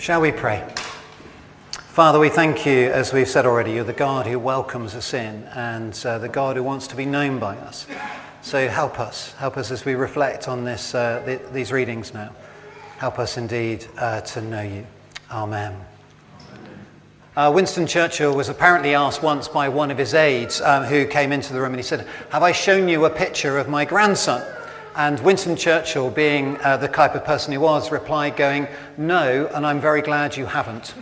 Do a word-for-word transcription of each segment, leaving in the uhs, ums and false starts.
Shall we pray? Father, we thank you, as we've said already, you're the God who welcomes us in and uh, the God who wants to be known by us. So help us. Help us as we reflect on this, uh, th- these readings now. Help us indeed uh, to know you. Amen. Uh, Winston Churchill was apparently asked once by one of his aides um, who came into the room, and he said, "Have I shown you a picture of my grandson?" And Winston Churchill, being uh, the type of person he was, replied going, "No, and I'm very glad you haven't."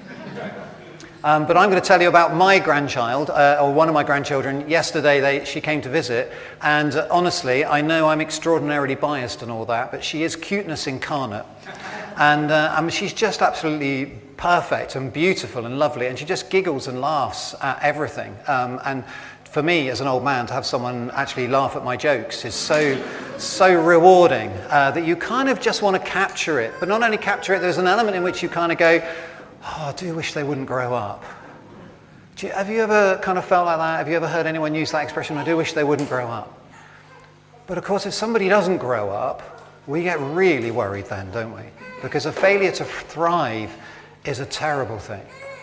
Um, but I'm going to tell you about my grandchild, uh, or one of my grandchildren. Yesterday they, she came to visit, and uh, honestly, I know I'm extraordinarily biased and all that, but she is cuteness incarnate. And uh, I mean, she's just absolutely perfect and beautiful and lovely, and she just giggles and laughs at everything. Um, and for me, as an old man, to have someone actually laugh at my jokes is so, so rewarding uh, that you kind of just want to capture it. But not only capture it, there's an element in which you kind of go, "Oh, I do wish they wouldn't grow up." Do you, have you ever kind of felt like that? Have you ever heard anyone use that expression, "I do wish they wouldn't grow up"? But of course, if somebody doesn't grow up, we get really worried then, don't we? Because a failure to thrive is a terrible thing.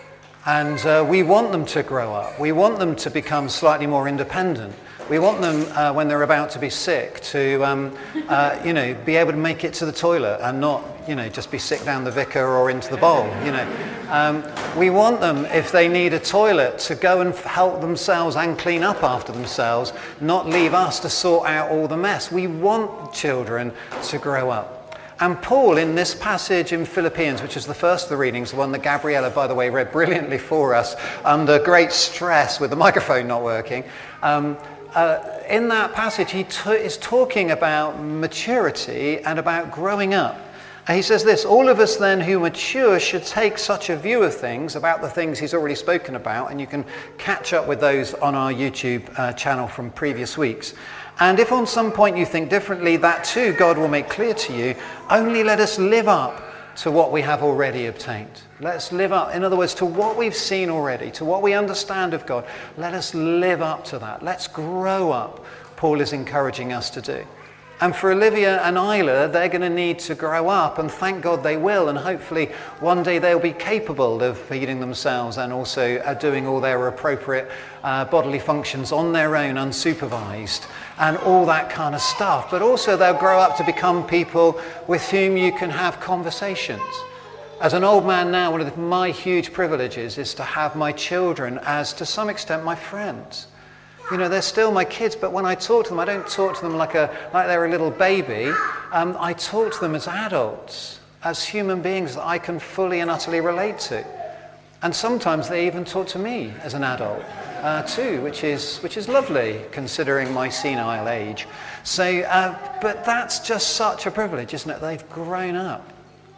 And uh, we want them to grow up. We want them to become slightly more independent. We want them, uh, when they're about to be sick, to um, uh, you know, be able to make it to the toilet and not, you know, just be sick down the vicar or into the bowl. You know, um, we want them, if they need a toilet, to go and help themselves and clean up after themselves, not leave us to sort out all the mess. We want children to grow up. And Paul, in this passage in Philippians, which is the first of the readings, the one that Gabriella, by the way, read brilliantly for us under great stress with the microphone not working, um, uh, in that passage he t- is talking about maturity and about growing up. And he says this: "All of us then who mature should take such a view of things," about the things he's already spoken about, and you can catch up with those on our YouTube uh, channel from previous weeks. "And if on some point you think differently, that too God will make clear to you. Only let us live up to what we have already obtained." Let's live up, in other words, to what we've seen already, to what we understand of God. Let us live up to that. Let's grow up, Paul is encouraging us to do. And for Olivia and Isla, they're going to need to grow up, and thank God they will, and hopefully one day they'll be capable of feeding themselves and also uh, doing all their appropriate uh, bodily functions on their own, unsupervised, and all that kind of stuff. But also they'll grow up to become people with whom you can have conversations. As an old man now, one of the, my huge privileges is to have my children as, to some extent, my friends. You know, they're still my kids, but when I talk to them, I don't talk to them like a like they're a little baby. Um, I talk to them as adults, as human beings that I can fully and utterly relate to. And sometimes they even talk to me as an adult uh, too, which is which is lovely considering my senile age. So, uh, but that's just such a privilege, isn't it? They've grown up.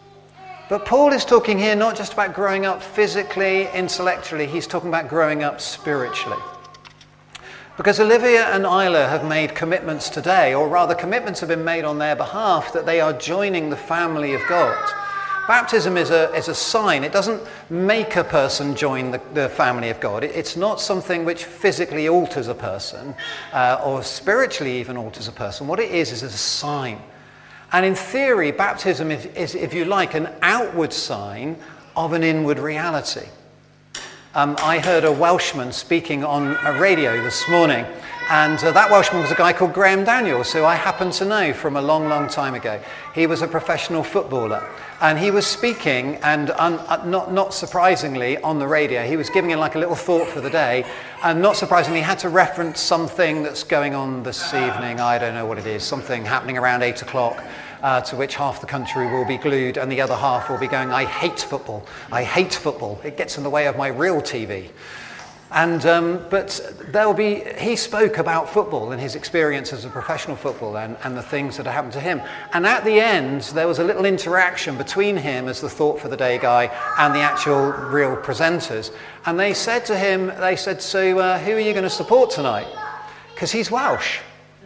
But Paul is talking here not just about growing up physically, intellectually. He's talking about growing up spiritually. Because Olivia and Isla have made commitments today, or rather commitments have been made on their behalf, that they are joining the family of God. Baptism is a, is a sign. It doesn't make a person join the, the family of God. It, it's not something which physically alters a person, uh, or spiritually even alters a person. What it is is a sign. And in theory, baptism is, is, if you like, an outward sign of an inward reality. Um, I heard a Welshman speaking on a radio this morning, and uh, that Welshman was a guy called Graham Daniels, who I happen to know from a long, long time ago. He was a professional footballer, and he was speaking, and un- uh, not, not surprisingly, on the radio, he was giving it like a little thought for the day, and not surprisingly, he had to reference something that's going on this evening. I don't know what it is, something happening around eight o'clock. Uh, to which half the country will be glued and the other half will be going, "I hate football, I hate football. It gets in the way of my real T V." And um, but there'll be. He spoke about football and his experience as a professional footballer and, and the things that had happened to him. And at the end, there was a little interaction between him as the thought for the day guy and the actual real presenters. And they said to him, they said, "So uh, who are you going to support tonight?" Because he's Welsh.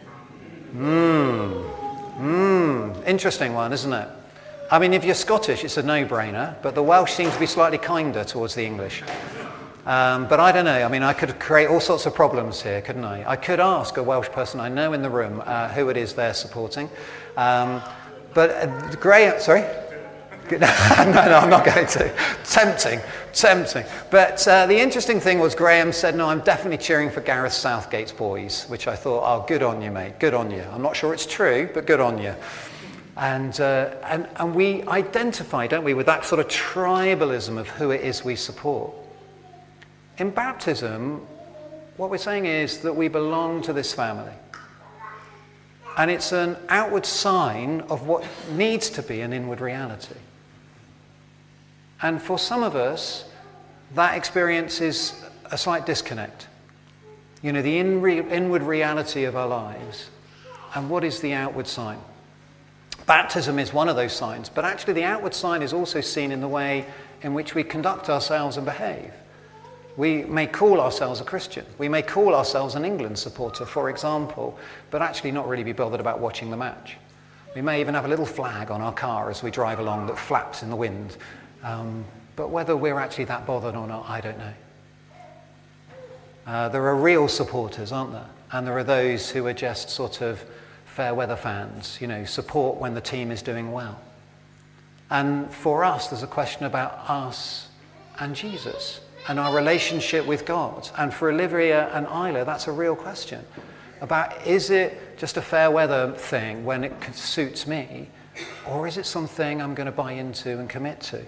Hmm. Hmm, interesting one, isn't it? I mean, if you're Scottish, it's a no-brainer, but the Welsh seem to be slightly kinder towards the English. Um, but I don't know. I mean, I could create all sorts of problems here, couldn't I? I could ask a Welsh person I know in the room uh, who it is they're supporting. Um, but uh, Graham, sorry? no, no, I'm not going to. Tempting, tempting. But uh, the interesting thing was Graham said, no, I'm definitely cheering for Gareth Southgate's boys, which I thought, oh, good on you, mate, good on you. I'm not sure it's true, but good on you. And, uh, and, and we identify, don't we, with that sort of tribalism of who it is we support. In baptism, what we're saying is that we belong to this family. And it's an outward sign of what needs to be an inward reality. And for some of us, that experience is a slight disconnect. You know, the in re- inward reality of our lives and what is the outward sign. Baptism is one of those signs, but actually the outward sign is also seen in the way in which we conduct ourselves and behave. We may call ourselves a Christian. We may call ourselves an England supporter, for example, but actually not really be bothered about watching the match. We may even have a little flag on our car as we drive along that flaps in the wind. Um, but whether we're actually that bothered or not, I don't know. Uh, there are real supporters, aren't there? And there are those who are just sort of fair weather fans, you know, support when the team is doing well. And for us, there's a question about us and Jesus and our relationship with God. And for Olivia and Isla, that's a real question about, is it just a fair weather thing when it suits me, or is it something I'm going to buy into and commit to?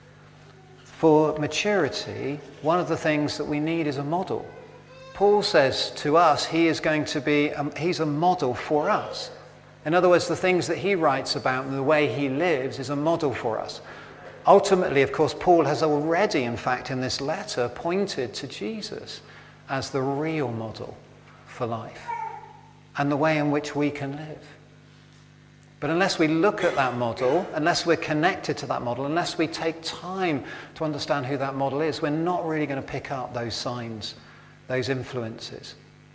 For maturity, one of the things that we need is a model. Paul says to us, he is going to be, um, he's a model for us. In other words, the things that he writes about and the way he lives is a model for us. Ultimately, of course, Paul has already, in fact, in this letter, pointed to Jesus as the real model for life and the way in which we can live. But unless we look at that model, unless we're connected to that model, unless we take time to understand who that model is, we're not really going to pick up those signs, those influences.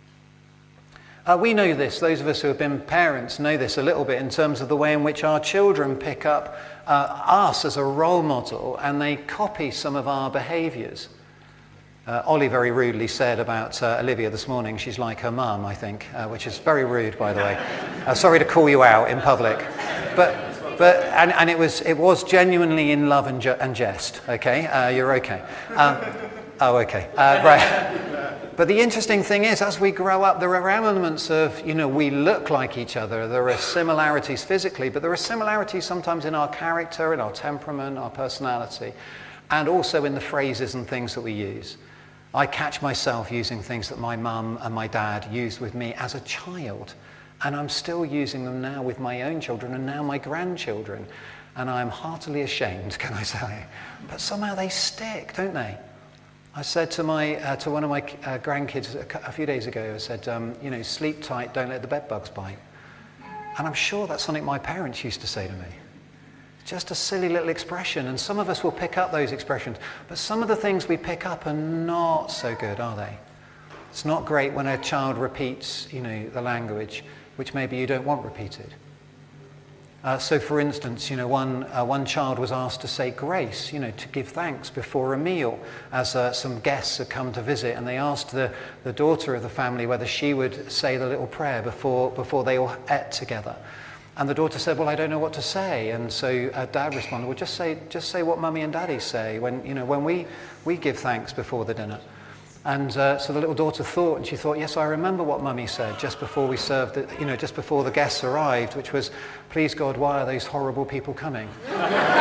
Uh, we know this, those of us who have been parents know this a little bit in terms of the way in which our children pick up uh, us as a role model and they copy some of our behaviours. Uh, Ollie very rudely said about uh, Olivia this morning, she's like her mum, I think, uh, which is very rude, by the way. Uh, sorry to call you out in public. But, but and, and it was it was genuinely in love and, ju- and jest, okay? Uh, you're okay. Um, oh, okay. Uh, right. But the interesting thing is, as we grow up, there are elements of, you know, we look like each other. There are similarities physically, but there are similarities sometimes in our character, in our temperament, our personality, and also in the phrases and things that we use. I catch myself using things that my mum and my dad used with me as a child, and I'm still using them now with my own children and now my grandchildren, and I'm heartily ashamed, can I say? But somehow they stick, don't they? I said to my uh, to one of my uh, grandkids a, a few days ago, I said, um, you know, sleep tight, don't let the bed bugs bite. And I'm sure that's something my parents used to say to me. Just a silly little expression, and some of us will pick up those expressions, but some of the things we pick up are not so good, are they? It's not great when a child repeats, you know, the language which maybe you don't want repeated. Uh, so, for instance, you know, one uh, one child was asked to say grace, you know, to give thanks before a meal, as uh, some guests had come to visit, and they asked the, the daughter of the family whether she would say the little prayer before before they all ate together. And the daughter said, "Well, I don't know what to say." And so uh, Dad responded, "Well, just say just say what Mummy and Daddy say when you know when we we give thanks before the dinner." And uh, so the little daughter thought, and she thought, yes, I remember what Mummy said just before we served, the, you know, just before the guests arrived, which was, please God, why are those horrible people coming? And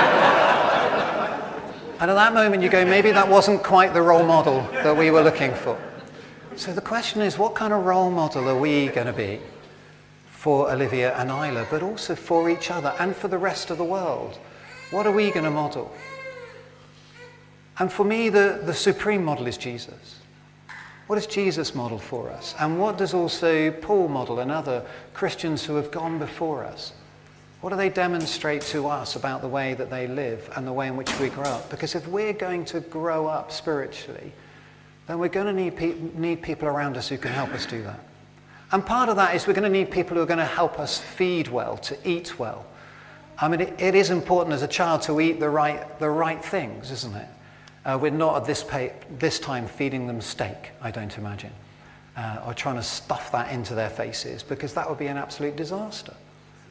at that moment you go, maybe that wasn't quite the role model that we were looking for. So the question is, what kind of role model are we going to be for Olivia and Isla, but also for each other and for the rest of the world? What are we going to model? And for me, the, the supreme model is Jesus. What does Jesus model for us? And what does also Paul model and other Christians who have gone before us? What do they demonstrate to us about the way that they live and the way in which we grow up? Because if we're going to grow up spiritually, then we're going to need, pe- need people around us who can help us do that. And part of that is we're going to need people who are going to help us feed well, to eat well. I mean, it, it is important as a child to eat the right, the right things, isn't it? Uh, we're not at this, pay, this time feeding them steak, I don't imagine, uh, or trying to stuff that into their faces, because that would be an absolute disaster.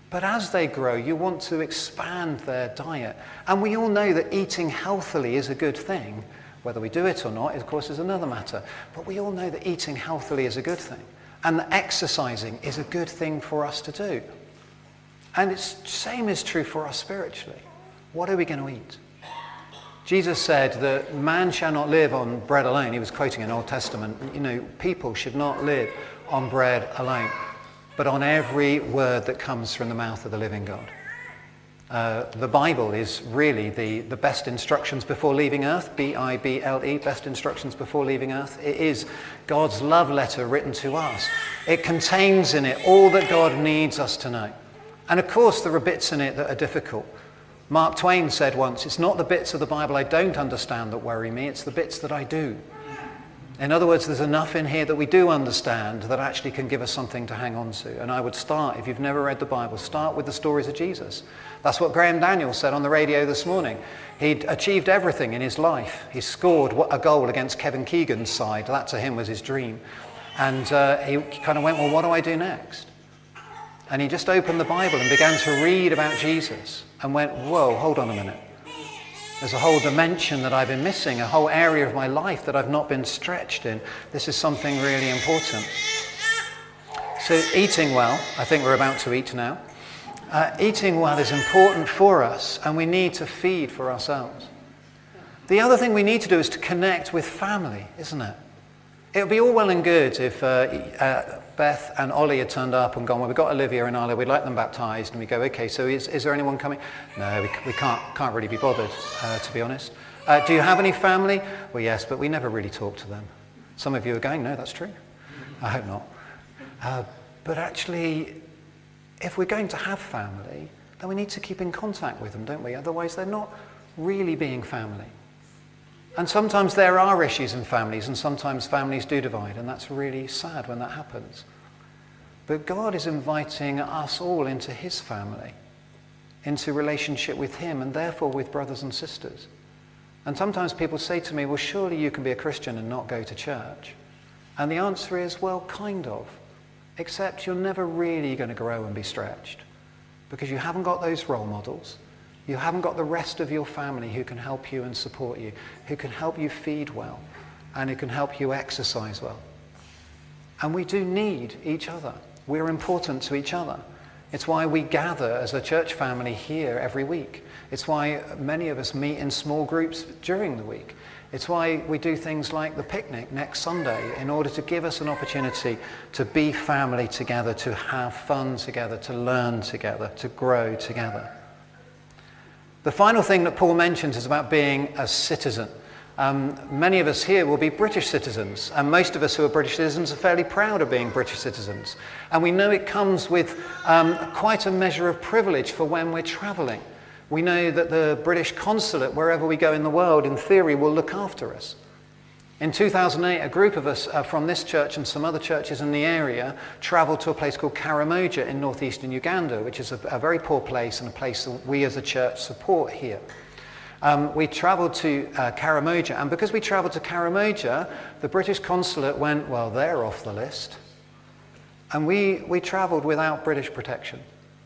But as they grow, you want to expand their diet. And we all know that eating healthily is a good thing. Whether we do it or not, of course, is another matter. But we all know that eating healthily is a good thing. And that exercising is a good thing for us to do. And it's the same is true for us spiritually. What are we going to eat? Jesus said that man shall not live on bread alone. He was quoting an Old Testament. You know, people should not live on bread alone, but on every word that comes from the mouth of the living God. Uh, the Bible is really the, the best instructions before leaving earth, B I B L E, best instructions before leaving earth. It is God's love letter written to us. It contains in it all that God needs us to know. And of course, there are bits in it that are difficult. Mark Twain said once, it's not the bits of the Bible I don't understand that worry me, it's the bits that I do. In other words, there's enough in here that we do understand that actually can give us something to hang on to. And I would start, if you've never read the Bible, start with the stories of Jesus. That's what Graham Daniels said on the radio this morning. He'd achieved everything in his life. He scored a goal against Kevin Keegan's side. That to him was his dream. And uh, he kind of went, well, what do I do next? And he just opened the Bible and began to read about Jesus and went, whoa, hold on a minute. There's a whole dimension that I've been missing, a whole area of my life that I've not been stretched in. This is something really important. So eating well, I think we're about to eat now. Uh, eating well is important for us, and we need to feed for ourselves. The other thing we need to do is to connect with family, isn't it? It would be all well and good if uh, uh, Beth and Ollie had turned up and gone, well, we've got Olivia and Isla, we'd like them baptised. And we go, okay, so is, is there anyone coming? No, we, we can't, can't really be bothered, uh, to be honest. Uh, do you have any family? Well, yes, but we never really talk to them. Some of you are going, no, that's true. I hope not. Uh, but actually, if we're going to have family, then we need to keep in contact with them, don't we? Otherwise, they're not really being family. And sometimes there are issues in families, and sometimes families do divide, and that's really sad when that happens. But God is inviting us all into his family, into relationship with him, and therefore with brothers and sisters. And sometimes people say to me, well, surely you can be a Christian and not go to church. And the answer is, well, kind of. Except you're never really going to grow and be stretched, because you haven't got those role models. You haven't got the rest of your family who can help you and support you, who can help you feed well, and who can help you exercise well. And we do need each other. We're important to each other. It's why we gather as a church family here every week. It's why many of us meet in small groups during the week. It's why we do things like the picnic next Sunday, in order to give us an opportunity to be family together, to have fun together, to learn together, to grow together. The final thing that Paul mentions is about being a citizen. Um, many of us here will be British citizens, and most of us who are British citizens are fairly proud of being British citizens. And we know it comes with um, quite a measure of privilege for when we're travelling. We know that the British consulate, wherever we go in the world, in theory, will look after us. In two thousand eight, a group of us uh, from this church and some other churches in the area travelled to a place called Karamoja in northeastern Uganda, which is a, a very poor place and a place that we as a church support here. Um, we travelled to uh, Karamoja, and because we travelled to Karamoja, the British consulate went, well, they're off the list. And we, we travelled without British protection.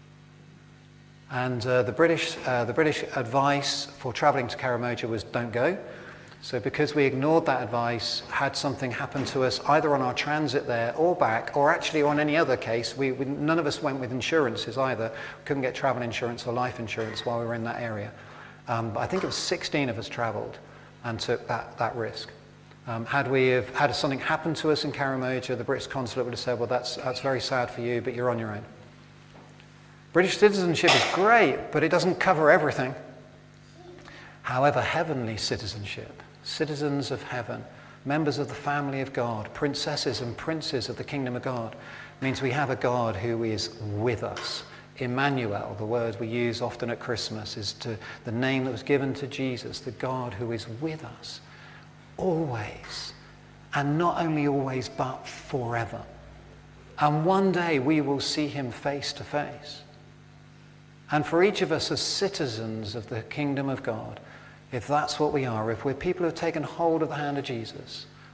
And uh, the British, uh, the British advice for travelling to Karamoja was don't go. So because we ignored that advice, had something happen to us either on our transit there or back, or actually on any other case, we, we, none of us went with insurances either. We couldn't get travel insurance or life insurance while we were in that area. Um, but I think it was sixteen of us travelled and took that, that risk. Um, had we have had something happen to us in Karamoja, the British consulate would have said, well, that's, that's very sad for you, but you're on your own. British citizenship is great, but it doesn't cover everything. However, heavenly citizenship, citizens of heaven, members of the family of God, princesses and princes of the kingdom of God, means we have a God who is with us. Emmanuel, the word we use often at Christmas, is to the name that was given to Jesus, the God who is with us, always. And not only always, but forever. And one day we will see him face to face. And for each of us as citizens of the kingdom of God, if that's what we are, if we're people who have taken hold of the hand of Jesus,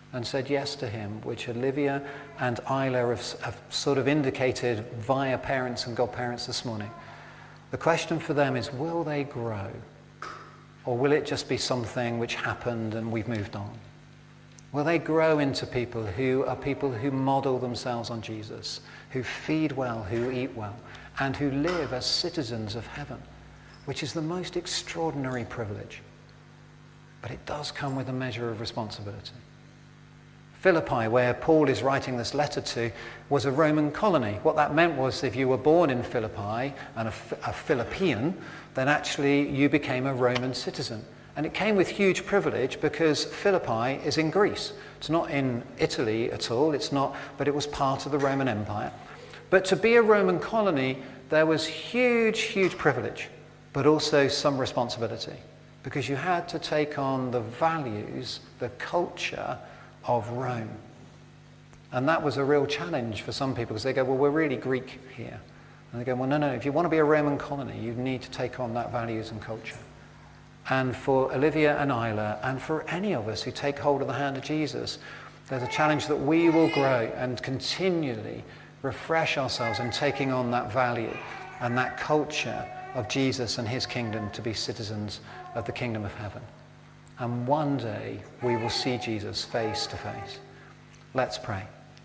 and said yes to him, which Olivia and Isla have, have sort of indicated via parents and godparents this morning. The question for them is, will they grow? Or will it just be something which happened and we've moved on? Will they grow into people who are people who model themselves on Jesus, who feed well, who eat well, and who live as citizens of heaven, which is the most extraordinary privilege. But it does come with a measure of responsibility. Philippi, where Paul is writing this letter to, was a Roman colony. What that meant was if you were born in Philippi and a, a Philippian, then actually you became a Roman citizen. And it came with huge privilege because Philippi is in Greece. It's not in Italy at all, it's not, but it was part of the Roman Empire. But to be a Roman colony, there was huge, huge privilege, but also some responsibility, because you had to take on the values, the culture of Rome. And that was a real challenge for some people, because they go, well, we're really Greek here. And they go, well, no, no, if you want to be a Roman colony, you need to take on that values and culture. And for Olivia and Isla, and for any of us who take hold of the hand of Jesus, there's a challenge that we will grow and continually refresh ourselves in taking on that value and that culture of Jesus and his kingdom, to be citizens of the kingdom of heaven. And one day we will see Jesus face to face. Let's pray.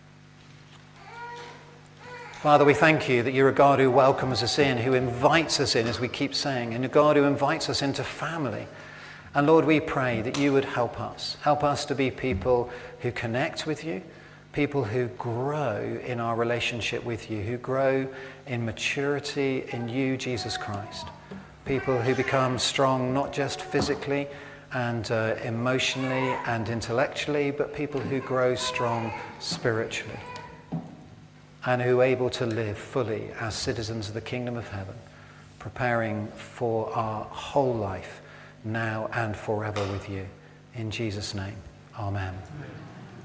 Father, we thank you that you're a God who welcomes us in, who invites us in, as we keep saying, and a God who invites us into family. And Lord, we pray that you would help us. Help us to be people who connect with you, people who grow in our relationship with you, who grow in maturity in you, Jesus Christ. People who become strong not just physically and uh, emotionally and intellectually, but people who grow strong spiritually and who are able to live fully as citizens of the kingdom of heaven, preparing for our whole life now and forever with you. In Jesus' name, amen. Amen.